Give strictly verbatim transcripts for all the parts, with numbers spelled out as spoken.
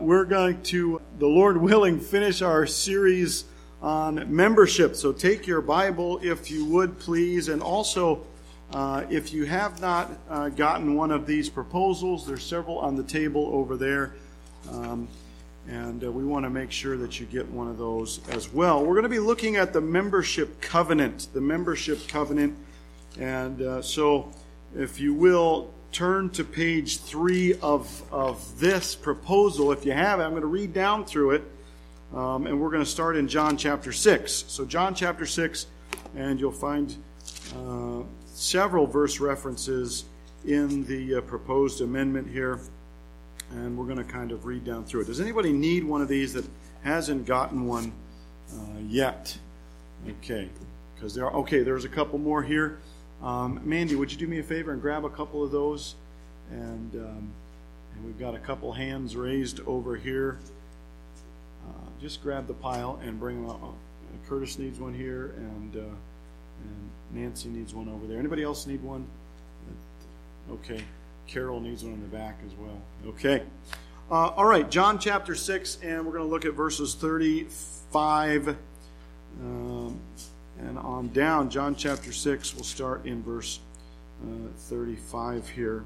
We're going to, the Lord willing, finish our series on membership. So take your Bible, if you would, please. And also, uh, if you have not uh, gotten one of these proposals, there's several on the table over there. Um, and uh, we want to make sure that you get one of those as well. We're going to be looking at the membership covenant. The membership covenant. And uh, so, if you will, turn to page three of, of this proposal. If you have it, I'm going to read down through it. Um, and we're going to start in John chapter six. So John chapter six, and you'll find uh, several verse references in the uh, proposed amendment here. And we're going to kind of read down through it. Does anybody need one of these that hasn't gotten one uh, yet? Okay. Because there are, okay, there's a couple more here. Um, Mandy, would you do me a favor and grab a couple of those? And, um, and we've got a couple hands raised over here. Uh, just grab the pile and bring them up. Uh, Curtis needs one here, and, uh, and Nancy needs one over there. Anybody else need one? Okay. Carol needs one in the back as well. Okay. Uh, all right, John chapter six, and we're going to look at verses thirty-five um, and on down. John chapter six, we'll start in verse uh, thirty-five here.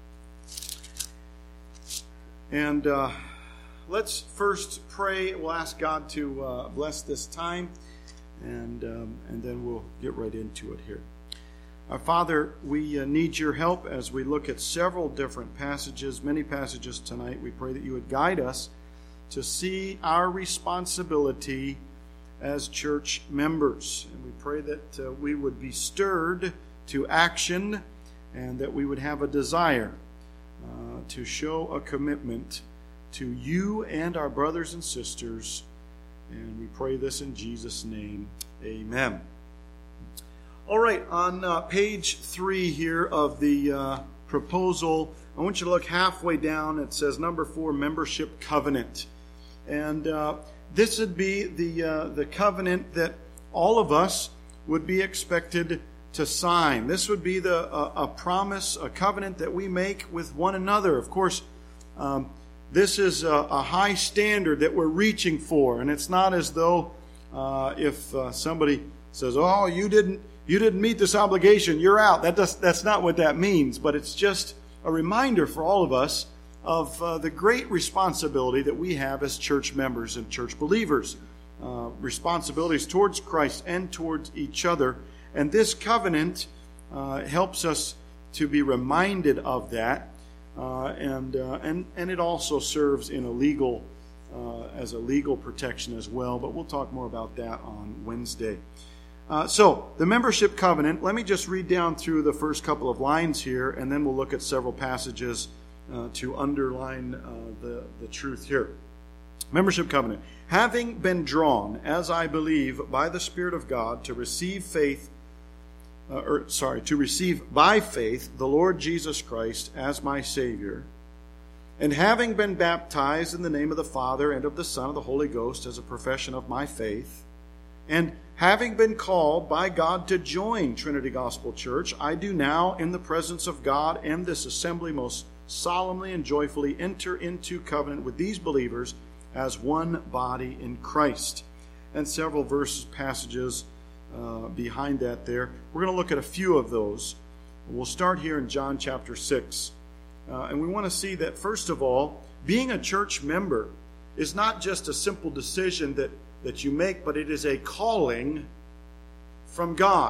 And uh, let's first pray. We'll ask God to uh, bless this time, and, um, and then we'll get right into it here. Our Father, we uh, need your help as we look at several different passages, many passages tonight. We pray that you would guide us to see our responsibility as church members. And we pray that uh, we would be stirred to action and that we would have a desire uh, to show a commitment to you and our brothers and sisters. And we pray this in Jesus' name. Amen. All right, on uh, page three here of the uh, proposal, I want you to look halfway down. It says number four, membership covenant. And uh, this would be the uh, the covenant that all of us would be expected to sign. This would be the uh, a promise, a covenant that we make with one another. Of course, um, this is a, a high standard that we're reaching for, and it's not as though uh, if uh, somebody says, "Oh, you didn't." You didn't meet this obligation, you're out. That does, that's not what that means, but it's just a reminder for all of us of uh, the great responsibility that we have as church members and church believers. Uh, responsibilities towards Christ and towards each other. And this covenant uh, helps us to be reminded of that. Uh, and, uh, and, and it also serves in a legal, uh, as a legal protection as well. But we'll talk more about that on Wednesday. Uh, so, the membership covenant, let me just read down through the first couple of lines here, and then we'll look at several passages uh, to underline uh, the, the truth here. Membership covenant. Having been drawn, as I believe, by the Spirit of God to receive faith, uh, or sorry, to receive by faith the Lord Jesus Christ as my Savior, and having been baptized in the name of the Father and of the Son and of the Holy Ghost as a profession of my faith, and having been called by God to join Trinity Gospel Church, I do now, in the presence of God and this assembly, most solemnly and joyfully enter into covenant with these believers as one body in Christ. And several verses, passages uh, behind that there. We're going to look at a few of those. We'll start here in John chapter six. Uh, and we want to see that, first of all, being a church member is not just a simple decision that that you make, but it is a calling from God.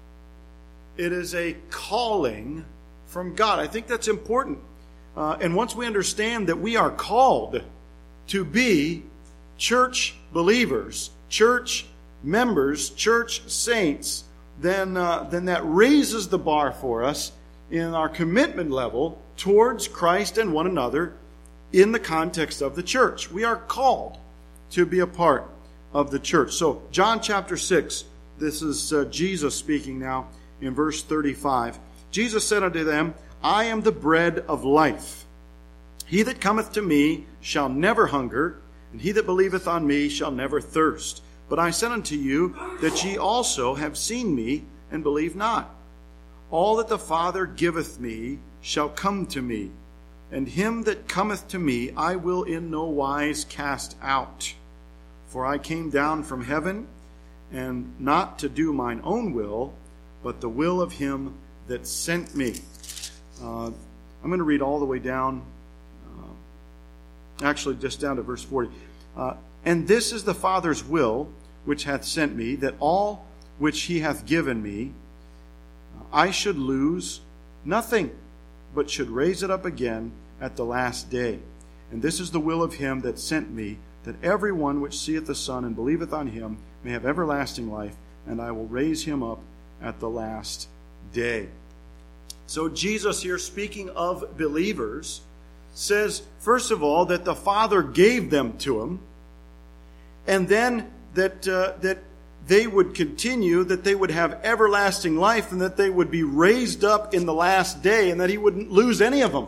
It is a calling from God. I think that's important. Uh, and once we understand that we are called to be church believers, church members, church saints, then, uh, then that raises the bar for us in our commitment level towards Christ and one another in the context of the church. We are called to be a part of the church. So, John chapter six, this is uh, Jesus speaking now in verse thirty-five. Jesus said unto them, I am the bread of life. He that cometh to me shall never hunger, and he that believeth on me shall never thirst. But I said unto you that ye also have seen me, and believe not. All that the Father giveth me shall come to me, And him that cometh to me I will in no wise cast out. For I came down from heaven, and not to do mine own will, but the will of him that sent me. Uh, I'm going to read all the way down, uh, actually just down to verse forty. Uh, and this is the Father's will, which hath sent me, that all which he hath given me, I should lose nothing, but should raise it up again at the last day. And this is the will of him that sent me, that every one which seeth the Son and believeth on him may have everlasting life, and I will raise him up at the last day. So Jesus here, speaking of believers, says, first of all, that the Father gave them to him, and then that uh, that they would continue, that they would have everlasting life, and that they would be raised up in the last day, and that he wouldn't lose any of them.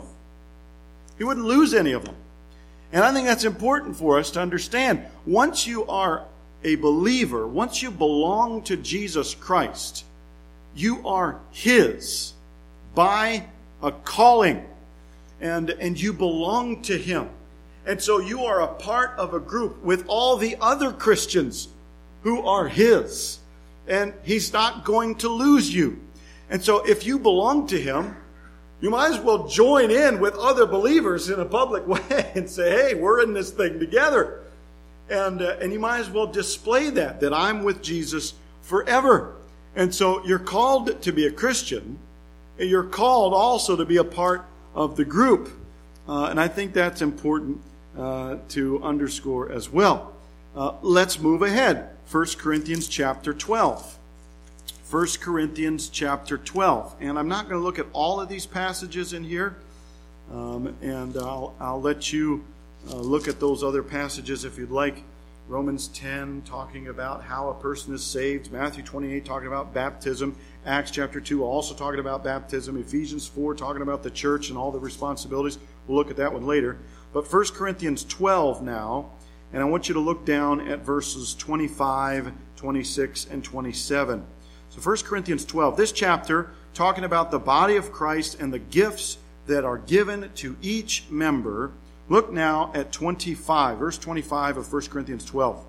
He wouldn't lose any of them. And I think that's important for us to understand. Once you are a believer, once you belong to Jesus Christ, you are his by a calling, and, and you belong to him. And so you are a part of a group with all the other Christians who are his. And he's not going to lose you. And so if you belong to him, you might as well join in with other believers in a public way and say, hey, we're in this thing together. And, uh, and you might as well display that, that I'm with Jesus forever. And so you're called to be a Christian. And you're called also to be a part of the group. Uh, and I think that's important uh, to underscore as well. Uh, let's move ahead. First Corinthians chapter twelve. First Corinthians chapter twelve. And I'm not going to look at all of these passages in here. Um, and I'll, I'll let you uh, look at those other passages if you'd like. Romans ten, talking about how a person is saved. Matthew twenty-eight, talking about baptism. Acts chapter two, also talking about baptism. Ephesians four, talking about the church and all the responsibilities. We'll look at that one later. But First Corinthians twelve now, and I want you to look down at verses twenty-five, twenty-six, and twenty-seven. So First Corinthians twelve, this chapter, talking about the body of Christ and the gifts that are given to each member. Look now at twenty-five, verse twenty-five of First Corinthians twelve.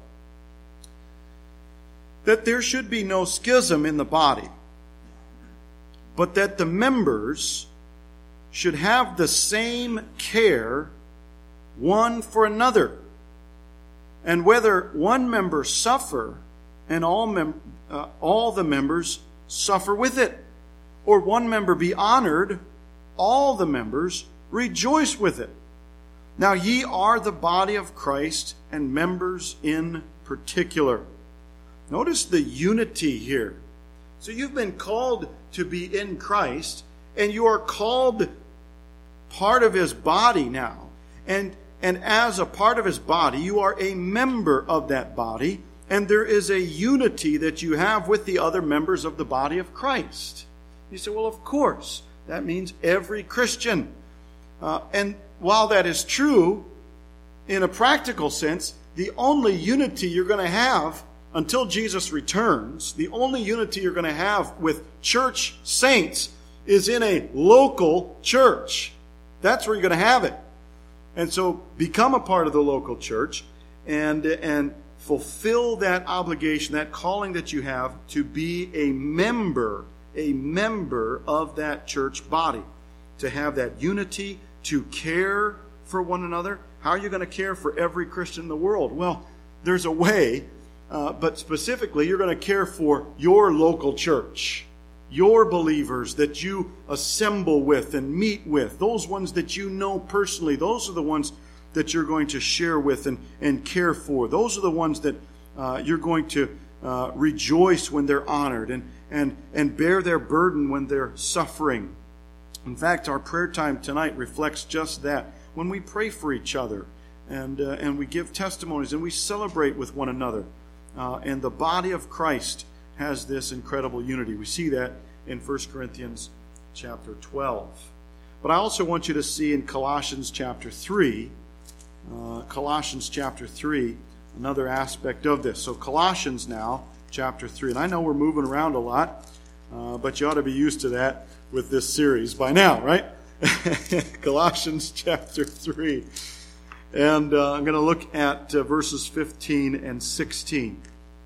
That there should be no schism in the body, but that the members should have the same care one for another. And whether one member suffer, and all mem- uh, all the members suffer with it, or one member be honored, all the members rejoice with it. Now ye are the body of Christ, and members in particular. Notice the unity here. So you've been called to be in Christ, and you are called part of his body now. And, and as a part of his body, you are a member of that body, and there is a unity that you have with the other members of the body of Christ. You say, well, of course, that means every Christian. Uh, and while that is true, in a practical sense, the only unity you're going to have until Jesus returns, the only unity you're going to have with church saints is in a local church. That's where you're going to have it. And so become a part of the local church and, and fulfill that obligation, that calling that you have to be a member, a member of that church body, to have that unity, to care for one another. How are you going to care for every Christian in the world? Well, there's a way, uh, but specifically, you're going to care for your local church, your believers that you assemble with and meet with, those ones that you know personally. Those are the ones that you're going to share with and, and care for. Those are the ones that uh, you're going to uh, rejoice when they're honored and, and, and bear their burden when they're suffering. In fact, our prayer time tonight reflects just that. When we pray for each other and uh, and we give testimonies and we celebrate with one another, uh, and the body of Christ has this incredible unity. We see that in First Corinthians chapter twelve. But I also want you to see in Colossians chapter three, uh, Colossians chapter three, another aspect of this. So Colossians now, chapter three. And I know we're moving around a lot, uh, but you ought to be used to that with this series by now, right? Colossians chapter three. And uh, I'm going to look at uh, verses fifteen and sixteen.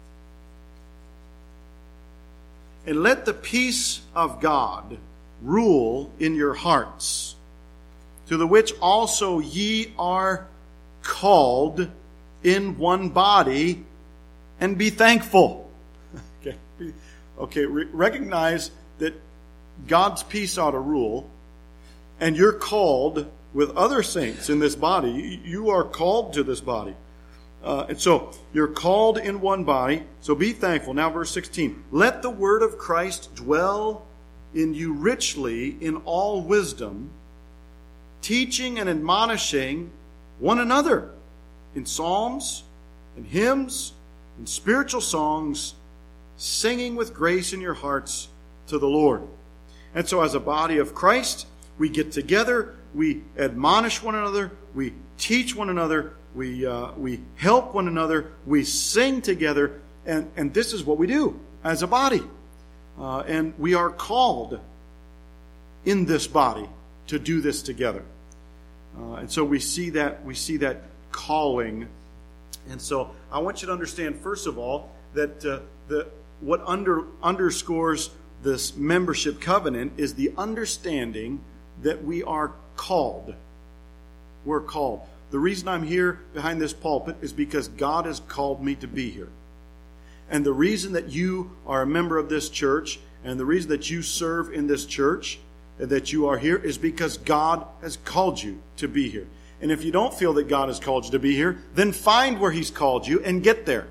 And let the peace of God rule in your hearts, to the which also ye are called in one body, and be thankful. Okay, okay. Re- recognize that God's peace ought to rule, and you're called with other saints in this body. You are called to this body. Uh, and so you're called in one body, so be thankful. Now verse sixteen. Let the word of Christ dwell in you richly in all wisdom, teaching and admonishing one another in psalms and hymns and spiritual songs, singing with grace in your hearts to the Lord. And so as a body of Christ, we get together, we admonish one another, we teach one another, we uh, we help one another, we sing together, and, and this is what we do as a body. Uh, and we are called in this body to do this together. Uh, and so we see that we see that calling. And so I want you to understand, first of all, that uh, the what under underscores this membership covenant is the understanding that we are called. We're called. The reason I'm here behind this pulpit is because God has called me to be here. And the reason that you are a member of this church, and the reason that you serve in this church, and that you are here, is because God has called you to be here. And if you don't feel that God has called you to be here, then find where He's called you and get there.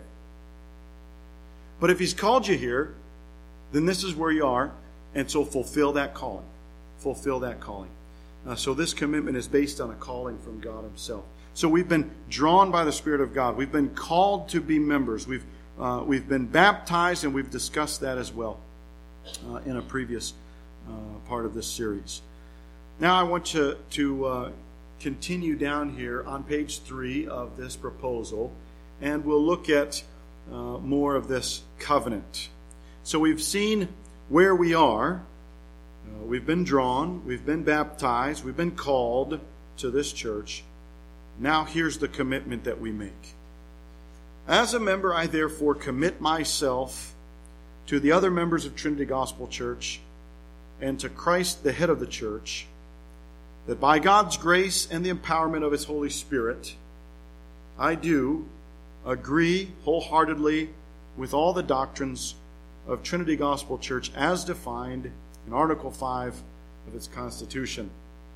But if He's called you here, then this is where you are, and so fulfill that calling. Fulfill that calling. Uh, so this commitment is based on a calling from God Himself. So we've been drawn by the Spirit of God. We've been called to be members. We've uh, we've been baptized, and we've discussed that as well uh, in a previous uh, part of this series. Now I want to to uh, continue down here on page three of this proposal, and we'll look at uh, more of this covenant. So we've seen where we are. Uh, we've been drawn, we've been baptized, we've been called to this church. Now here's the commitment that we make. As a member, I therefore commit myself to the other members of Trinity Gospel Church and to Christ, the head of the church, that by God's grace and the empowerment of His Holy Spirit, I do agree wholeheartedly with all the doctrines of Trinity Gospel Church as defined in Article five of its Constitution.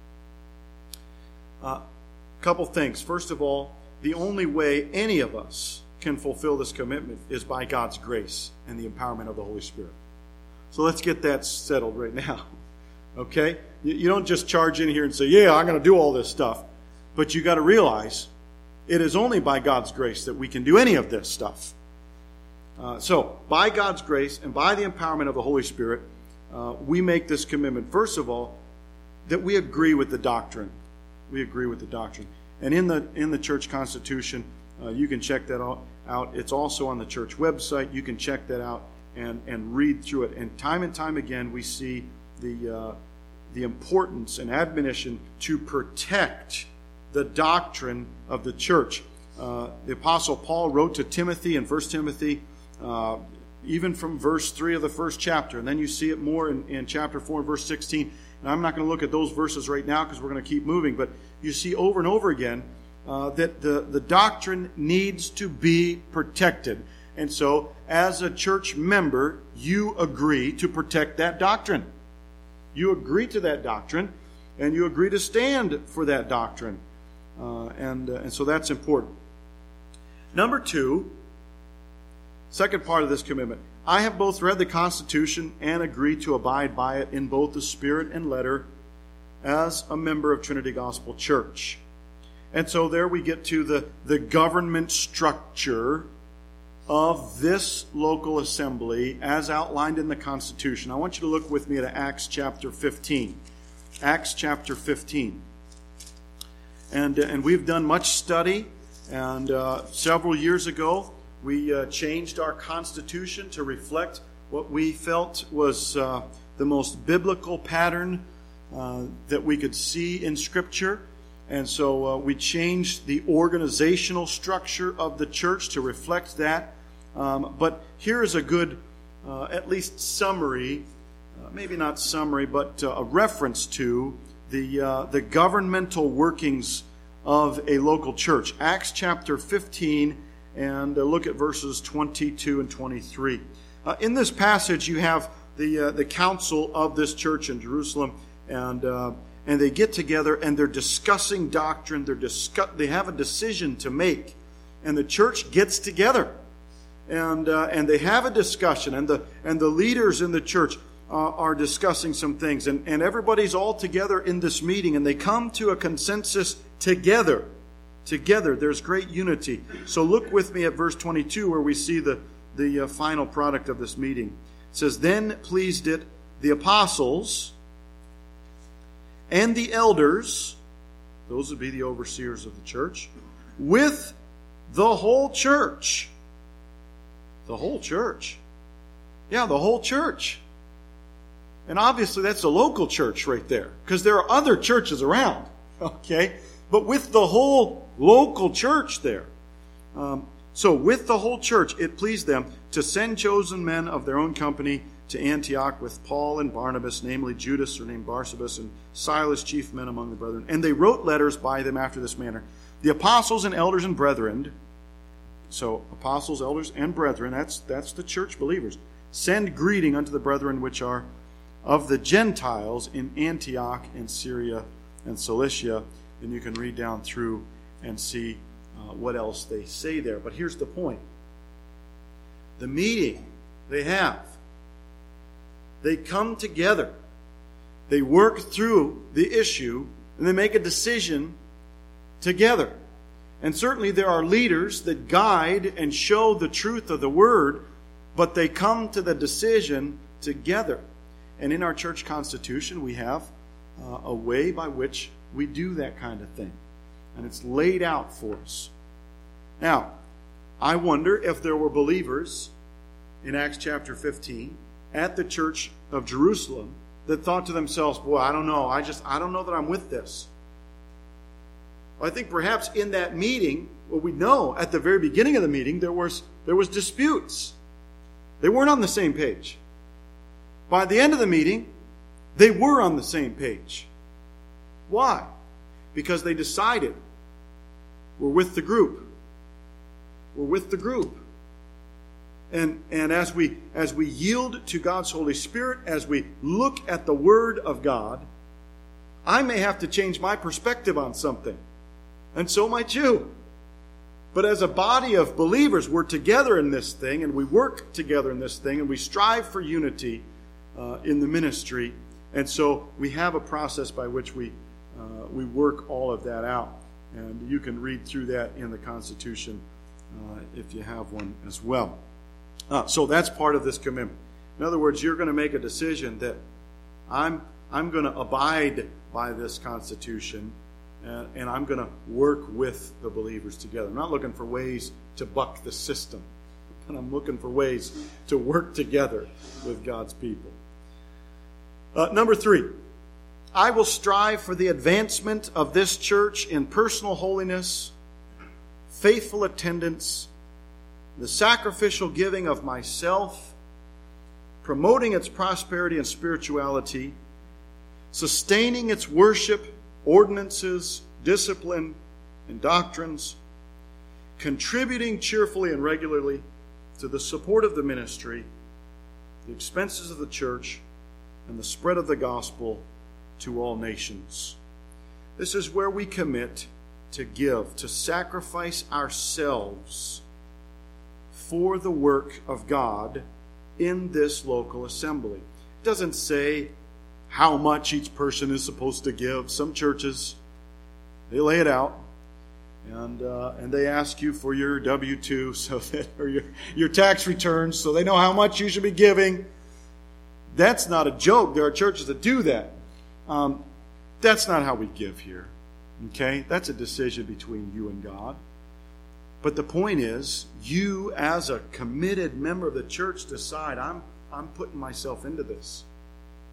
A uh, couple things. First of all, the only way any of us can fulfill this commitment is by God's grace and the empowerment of the Holy Spirit. So let's get that settled right now. Okay? You don't just charge in here and say, yeah, I'm going to do all this stuff. But you got to realize it is only by God's grace that we can do any of this stuff. Uh, so, by God's grace and by the empowerment of the Holy Spirit, uh, we make this commitment, first of all, that we agree with the doctrine. We agree with the doctrine. And in the in the church constitution, uh, you can check that out, out. It's also on the church website. You can check that out and, and read through it. And time and time again, we see the uh, the importance and admonition to protect the doctrine of the church. Uh, the Apostle Paul wrote to Timothy in First Timothy, uh, even from verse three of the first chapter. And then you see it more in, in chapter four and verse sixteen. And I'm not going to look at those verses right now because we're going to keep moving. But you see over and over again uh, that the, the doctrine needs to be protected. And so, as a church member, you agree to protect that doctrine. You agree to that doctrine, and you agree to stand for that doctrine. Uh, and, uh, and so that's important. Number two, second part of this commitment. I have both read the Constitution and agreed to abide by it in both the spirit and letter as a member of Trinity Gospel Church. And so there we get to the, the government structure of this local assembly as outlined in the Constitution. I want you to look with me at Acts chapter fifteen. Acts chapter fifteen. And, and we've done much study, and uh, several years ago, we uh, changed our Constitution to reflect what we felt was uh, the most biblical pattern uh, that we could see in Scripture. And so uh, we changed the organizational structure of the church to reflect that. Um, but here is a good, uh, at least summary, uh, maybe not summary, but uh, a reference to the uh, the governmental workings of a local church. Acts chapter fifteen, and uh, look at verses twenty-two and twenty-three. Uh, in this passage, you have the uh, the council of this church in Jerusalem, and uh, and they get together and they're discussing doctrine. They're discuss- They have a decision to make, and the church gets together, and uh, and they have a discussion, and the and the leaders in the church uh, are discussing some things, and and everybody's all together in this meeting, and they come to a consensus together. Together, there's great unity. So look with me at verse twenty-two, where we see the the uh, final product of this meeting. It says, "Then pleased it the apostles and the elders," those would be the overseers of the church, "with the whole church." The whole church. Yeah, the whole church. And obviously that's a local church right there, because there are other churches around. Okay? But with the whole local church there. Um, so with the whole church, it pleased them to send chosen men of their own company to Antioch with Paul and Barnabas, namely Judas, surnamed Barsabas, and Silas, chief men among the brethren. And they wrote letters by them after this manner. The apostles and elders and brethren, so apostles, elders, and brethren, that's, that's the church believers, send greeting unto the brethren which are of the Gentiles in Antioch and Syria and Cilicia. And you can read down through and see uh, what else they say there. But here's the point. The meeting they have, they come together, they work through the issue, and they make a decision together. And certainly there are leaders that guide and show the truth of the Word, but they come to the decision together. And in our church constitution, we have uh, a way by which we do that kind of thing. And it's laid out for us. Now, I wonder if there were believers in Acts chapter fifteen at the church of Jerusalem that thought to themselves, boy, I don't know. I just, I don't know that I'm with this. Well, I think perhaps in that meeting, well, we know at the very beginning of the meeting, there was, there was disputes. They weren't on the same page. By the end of the meeting, they were on the same page. Why? Because they decided we're with the group. We're with the group. And, and as we as we yield to God's Holy Spirit, as we look at the Word of God, I may have to change my perspective on something. And so might you. But as a body of believers, we're together in this thing, and we work together in this thing, and we strive for unity uh, in the ministry. And so we have a process by which we uh, we work all of that out. And you can read through that in the Constitution uh, if you have one as well. Uh, so that's part of this commitment. In other words, you're going to make a decision that I'm I'm going to abide by this Constitution, and, and I'm going to work with the believers together. I'm not looking for ways to buck the system, but I'm looking for ways to work together with God's people. Uh, number three, I will strive for the advancement of this church in personal holiness, faithful attendance, the sacrificial giving of myself, promoting its prosperity and spirituality, sustaining its worship, ordinances, discipline, and doctrines, contributing cheerfully and regularly to the support of the ministry, the expenses of the church, and the spread of the gospel to all nations. This is where we commit to give, to sacrifice ourselves for the work of God in this local assembly. It doesn't say how much each person is supposed to give. Some churches, they lay it out, and uh, and they ask you for your W two so that, or your, your tax returns, so they know how much you should be giving. That's not a joke. There are churches that do that. Um, that's not how we give here. Okay? That's a decision between you and God. But the point is, you as a committed member of the church decide, I'm I'm putting myself into this.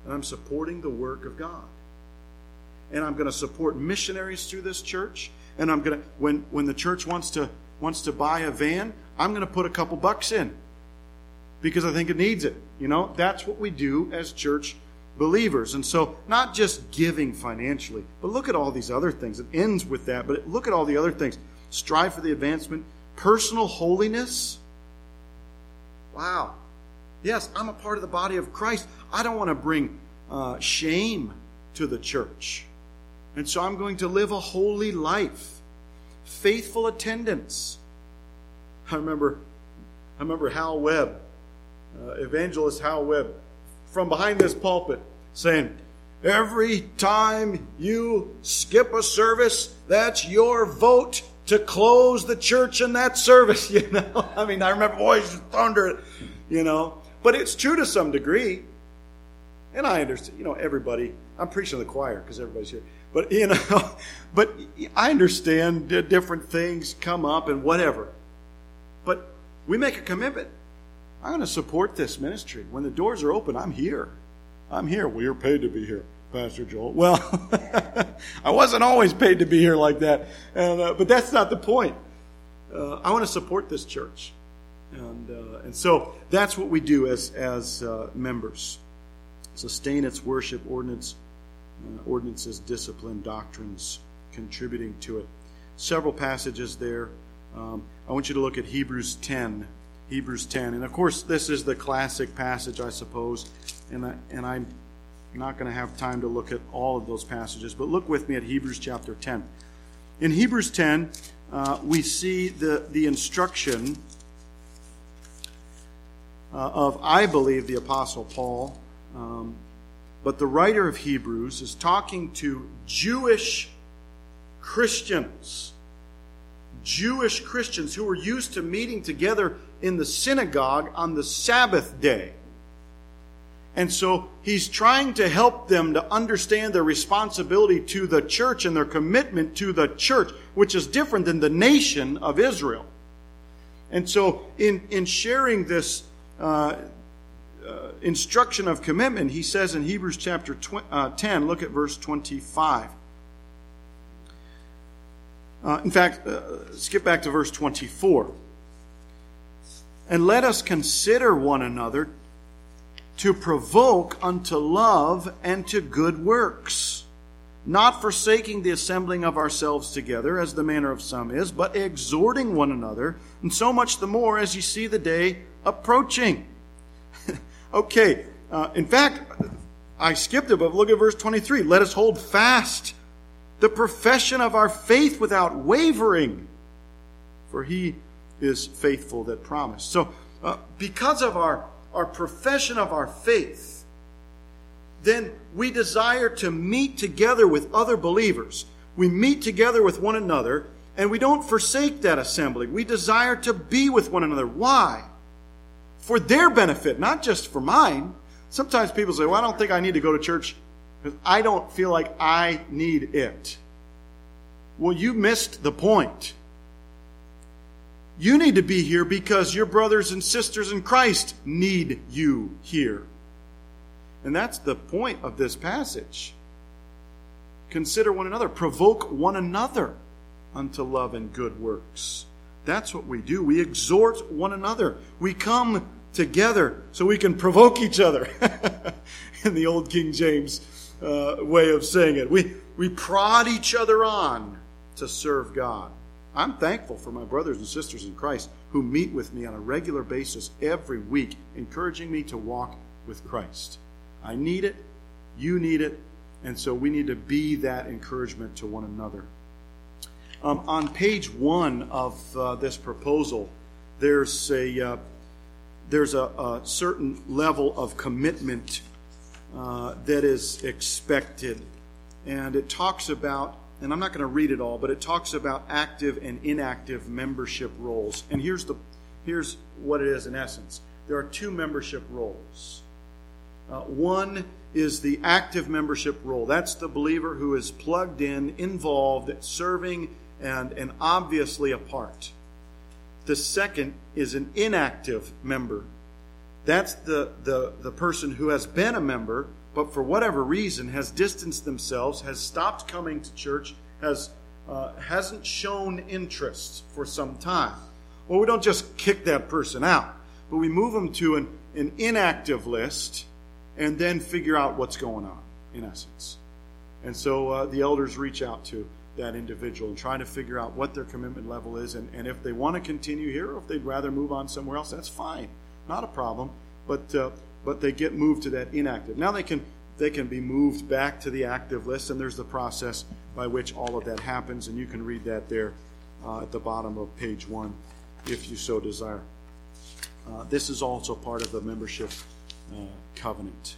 and I'm supporting the work of God. And I'm going to support missionaries through this church. And I'm going to, when, when the church wants to wants to buy a van, I'm going to put a couple bucks in because I think it needs it. You know, that's what we do as church believers. And so not just giving financially, but look at all these other things. It ends with that, but look at all the other things. Strive for the advancement, personal holiness. Wow. Yes, I'm a part of the body of Christ. I don't want to bring uh, shame to the church. And so I'm going to live a holy life. Faithful attendance. I remember, I remember Hal Webb, uh, evangelist Hal Webb, from behind this pulpit saying, every time you skip a service, that's your vote to close the church in that service. You know, I mean, I remember voices of thunder, you know, but it's true to some degree. And I understand, you know, everybody, I'm preaching to the choir because everybody's here. But, you know, but I understand different things come up and whatever. But we make a commitment. I'm going to support this ministry. When the doors are open, I'm here. I'm here. Well, you're paid to be here, Pastor Joel. Well, I wasn't always paid to be here like that. And, uh, but that's not the point. Uh, I want to support this church. And uh, and so that's what we do as, as uh, members. Sustain its worship ordinance. Uh, ordinances, discipline, doctrines, contributing to it. Several passages there. Um, I want you to look at Hebrews ten. Hebrews ten. And of course, this is the classic passage, I suppose. And, I, and I'm not going to have time to look at all of those passages. But look with me at Hebrews chapter ten. In Hebrews ten, uh, we see the, the instruction uh, of, I believe, the Apostle Paul. Um, But the writer of Hebrews is talking to Jewish Christians. Jewish Christians who were used to meeting together in the synagogue on the Sabbath day. And so he's trying to help them to understand their responsibility to the church and their commitment to the church, which is different than the nation of Israel. And so in, in sharing this uh, Uh, instruction of commitment, he says in Hebrews chapter ten, look at verse twenty-five. Uh, in fact, uh, skip back to verse twenty-four. And let us consider one another to provoke unto love and to good works, not forsaking the assembling of ourselves together, as the manner of some is, but exhorting one another, and so much the more as you see the day approaching. Okay, uh, in fact, I skipped it, but look at verse twenty-three. Let us hold fast the profession of our faith without wavering, for he is faithful that promised. So, uh, because of our, our profession of our faith, then we desire to meet together with other believers. We meet together with one another, and we don't forsake that assembly. We desire to be with one another. Why? For their benefit, not just for mine. Sometimes people say, well, I don't think I need to go to church because I don't feel like I need it. Well, you missed the point. You need to be here because your brothers and sisters in Christ need you here. And that's the point of this passage. Consider one another. Provoke one another unto love and good works. That's what we do. We exhort one another. We come together so we can provoke each other. In the old King James uh, way of saying it. We, we prod each other on to serve God. I'm thankful for my brothers and sisters in Christ who meet with me on a regular basis every week, encouraging me to walk with Christ. I need it. You need it. And so we need to be that encouragement to one another. Um, on page one of uh, this proposal, there's a uh, there's a, a certain level of commitment uh, that is expected, and it talks about, and I'm not going to read it all, but it talks about active and inactive membership roles. And here's the here's what it is in essence. There are two membership roles. Uh, one is the active membership role. That's the believer who is plugged in, involved, serving, and, and obviously a part. The second is an inactive member. That's the, the, the person who has been a member, but for whatever reason has distanced themselves, has stopped coming to church, has uh, hasn't shown interest for some time. Well, we don't just kick that person out, but we move them to an, an inactive list and then figure out what's going on, in essence. And so uh, the elders reach out to that individual and try to figure out what their commitment level is, and, and if they want to continue here or if they'd rather move on somewhere else, that's fine. Not a problem. But uh, but they get moved to that inactive. Now they can they can be moved back to the active list, and there's the process by which all of that happens, and you can read that there uh, at the bottom of page one if you so desire. Uh, this is also part of the membership uh, covenant.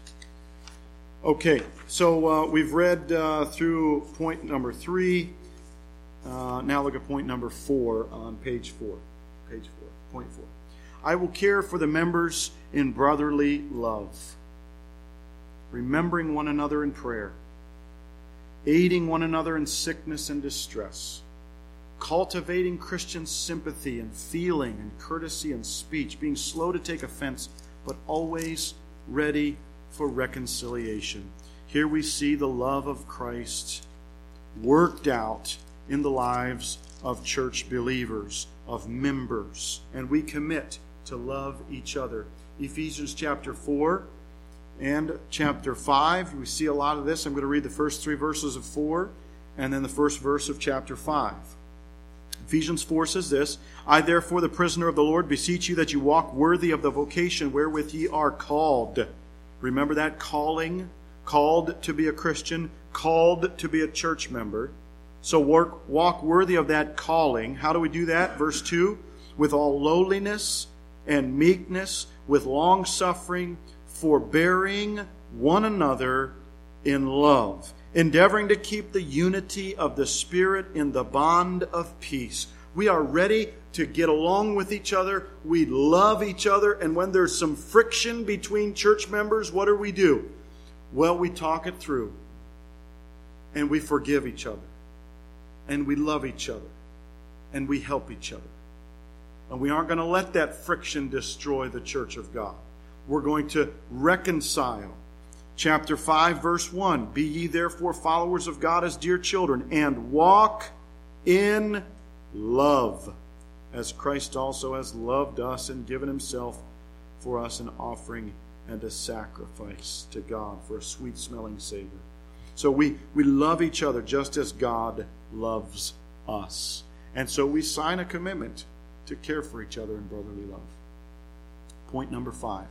Okay, so uh, we've read uh, through point number three. Uh, now look at point number four on page four. Page four, point four. I will care for the members in brotherly love, remembering one another in prayer, aiding one another in sickness and distress, cultivating Christian sympathy and feeling and courtesy and speech, being slow to take offense, but always ready for reconciliation. Here we see the love of Christ worked out in the lives of church believers, of members, and we commit to love each other. Ephesians chapter four and chapter five, we see a lot of this. I'm going to read the first three verses of four and then the first verse of chapter five. Ephesians four says this, I therefore, the prisoner of the Lord, beseech you that you walk worthy of the vocation wherewith ye are called. Remember that calling, called to be a Christian, called to be a church member. So work, walk worthy of that calling. How do we do that? Verse two, with all lowliness and meekness, with long suffering, forbearing one another in love, endeavoring to keep the unity of the Spirit in the bond of peace. We are ready to get along with each other. We love each other. And when there's some friction between church members, what do we do? Well, we talk it through. And we forgive each other. And we love each other. And we help each other. And we aren't going to let that friction destroy the church of God. We're going to reconcile. Chapter five, verse one. Be ye therefore followers of God as dear children, and walk in love, as Christ also has loved us and given himself for us an offering and a sacrifice to God for a sweet-smelling savor. So we, we love each other just as God loves us. And so we sign a commitment to care for each other in brotherly love. Point number five.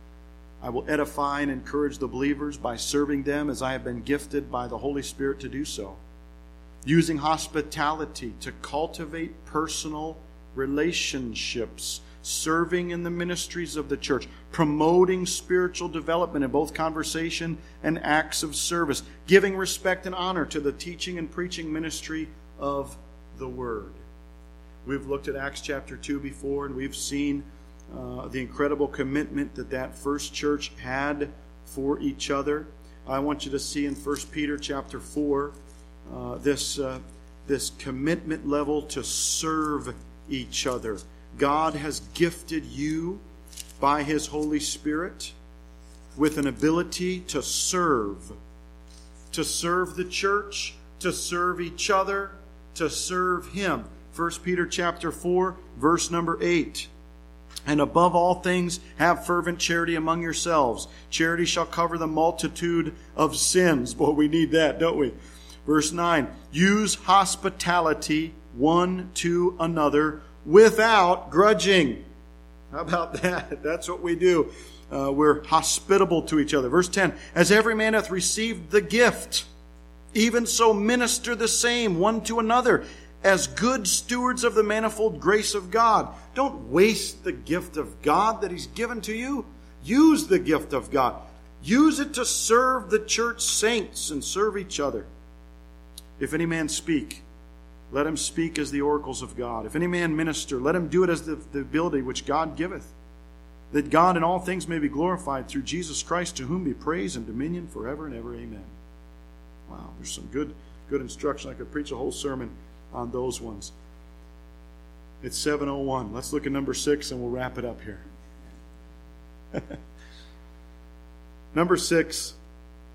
I will edify and encourage the believers by serving them as I have been gifted by the Holy Spirit to do so. Using hospitality to cultivate personal relationships, serving in the ministries of the church, promoting spiritual development in both conversation and acts of service, giving respect and honor to the teaching and preaching ministry of the Word. We've looked at Acts chapter two before, and we've seen uh, the incredible commitment that that first church had for each other. I want you to see in First Peter chapter four uh, this, uh, this commitment level to serve each other. God has gifted you by His Holy Spirit with an ability to serve. To serve the church, to serve each other, to serve Him. First Peter chapter four, verse number eight. And above all things, have fervent charity among yourselves. Charity shall cover the multitude of sins. Boy, we need that, don't we? Verse nine. Use hospitality one to another without grudging. How about that? That's what we do. Uh, we're hospitable to each other. Verse ten. As every man hath received the gift, even so minister the same one to another, as good stewards of the manifold grace of God. Don't waste the gift of God that He's given to you. Use the gift of God. Use it to serve the church saints and serve each other. If any man speak, let him speak as the oracles of God. If any man minister, let him do it as the, the ability which God giveth, that God in all things may be glorified through Jesus Christ, to whom be praise and dominion forever and ever. Amen. Wow, there's some good, good instruction. I could preach a whole sermon on those ones. It's seven oh one. Let's look at number six and we'll wrap it up here. Number six,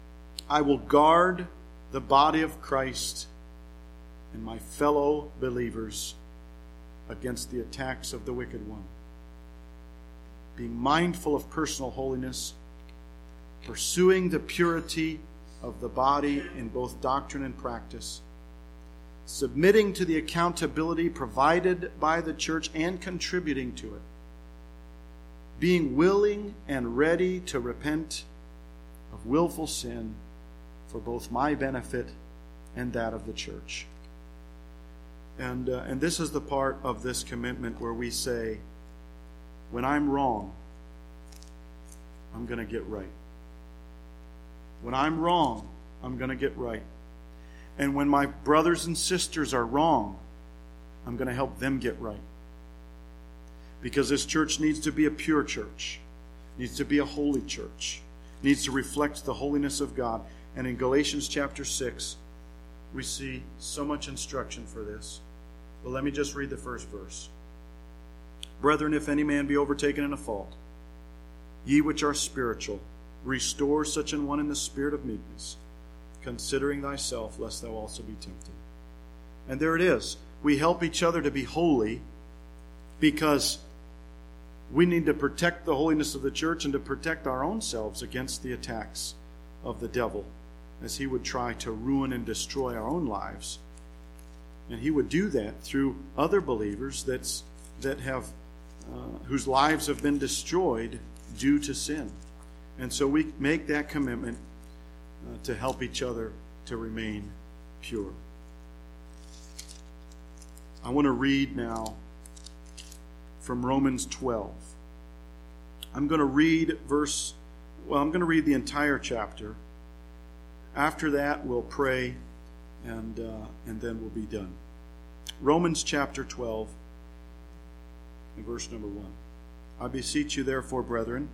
I will guard the body of Christ and my fellow believers against the attacks of the wicked one. Being mindful of personal holiness, pursuing the purity of the body in both doctrine and practice, submitting to the accountability provided by the church and contributing to it, being willing and ready to repent of willful sin for both my benefit and that of the church. And, uh, and this is the part of this commitment where we say, when I'm wrong, I'm going to get right. When I'm wrong, I'm going to get right. And when my brothers and sisters are wrong, I'm going to help them get right. Because this church needs to be a pure church, needs to be a holy church, needs to reflect the holiness of God. And in Galatians chapter six, we see so much instruction for this. But let me just read the first verse. Brethren, if any man be overtaken in a fault, ye which are spiritual, restore such an one in the spirit of meekness, considering thyself, lest thou also be tempted. And there it is. We help each other to be holy because we need to protect the holiness of the church and to protect our own selves against the attacks of the devil, as he would try to ruin and destroy our own lives. And he would do that through other believers that's, that have uh, whose lives have been destroyed due to sin. And so we make that commitment uh, to help each other to remain pure. I want to read now from Romans twelve. I'm going to read verse, well, I'm going to read the entire chapter. After that, we'll pray, and uh, and then we'll be done. Romans chapter twelve, and verse number one. I beseech you, therefore, brethren,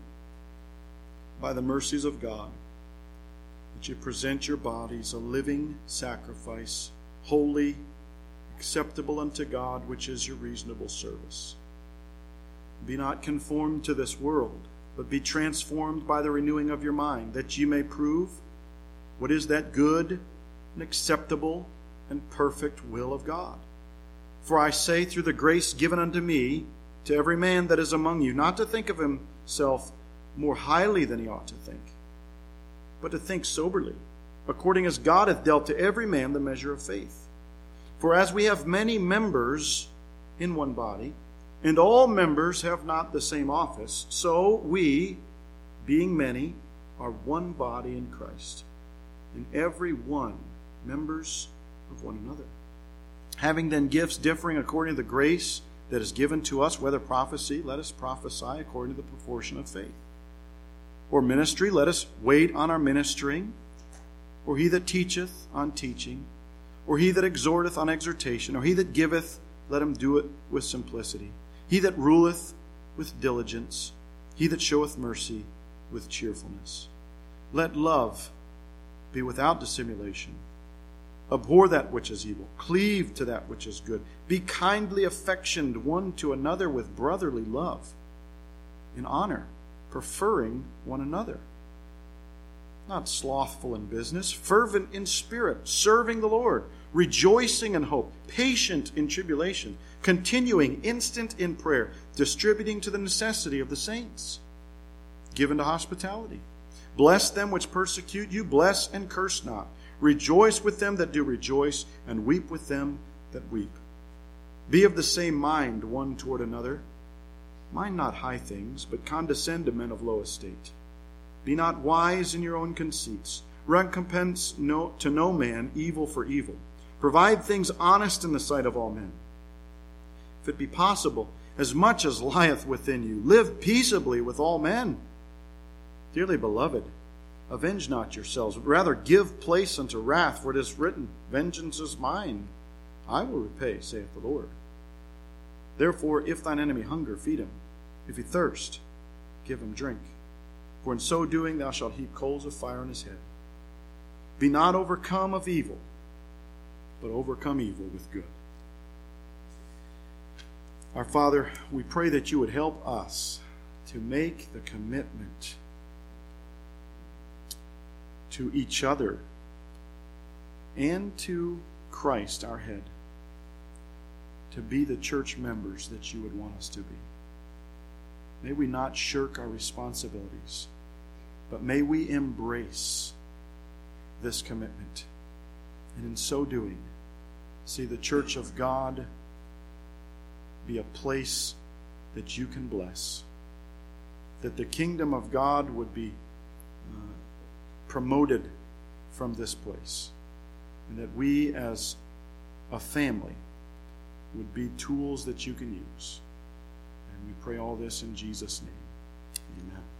by the mercies of God, that you present your bodies a living sacrifice, holy, acceptable unto God, which is your reasonable service. Be not conformed to this world, but be transformed by the renewing of your mind, that ye may prove what is that good and acceptable and perfect will of God. For I say, through the grace given unto me, to every man that is among you, not to think of himself more highly than he ought to think, but to think soberly, according as God hath dealt to every man the measure of faith. For as we have many members in one body, and all members have not the same office, so we, being many, are one body in Christ, and every one members of one another. Having then gifts differing according to the grace that is given to us, whether prophecy, let us prophesy according to the proportion of faith. Or ministry, let us wait on our ministering. Or he that teacheth, on teaching. Or he that exhorteth, on exhortation. Or he that giveth, let him do it with simplicity. He that ruleth, with diligence. He that showeth mercy, with cheerfulness. Let love be without dissimulation. Abhor that which is evil. Cleave to that which is good. Be kindly affectioned one to another with brotherly love, in honor, preferring one another. Not slothful in business, fervent in spirit, serving the Lord, rejoicing in hope, patient in tribulation, continuing instant in prayer, distributing to the necessity of the saints, given to hospitality. Bless them which persecute you, bless and curse not. Rejoice with them that do rejoice, and weep with them that weep. Be of the same mind one toward another. Mind not high things, but condescend to men of low estate. Be not wise in your own conceits. Recompense no, to no man evil for evil. Provide things honest in the sight of all men. If it be possible, as much as lieth within you, live peaceably with all men. Dearly beloved, avenge not yourselves, but rather give place unto wrath, for it is written, Vengeance is mine, I will repay, saith the Lord. Therefore, if thine enemy hunger, feed him. If he thirst, give him drink. For in so doing thou shalt heap coals of fire on his head. Be not overcome of evil, but overcome evil with good. Our Father, we pray that you would help us to make the commitment to to each other, and to Christ, our head, to be the church members that you would want us to be. May we not shirk our responsibilities, but may we embrace this commitment. And in so doing, see the church of God be a place that you can bless. That the kingdom of God would be uh, promoted from this place. And that we as a family would be tools that you can use. And we pray all this in Jesus' name. Amen.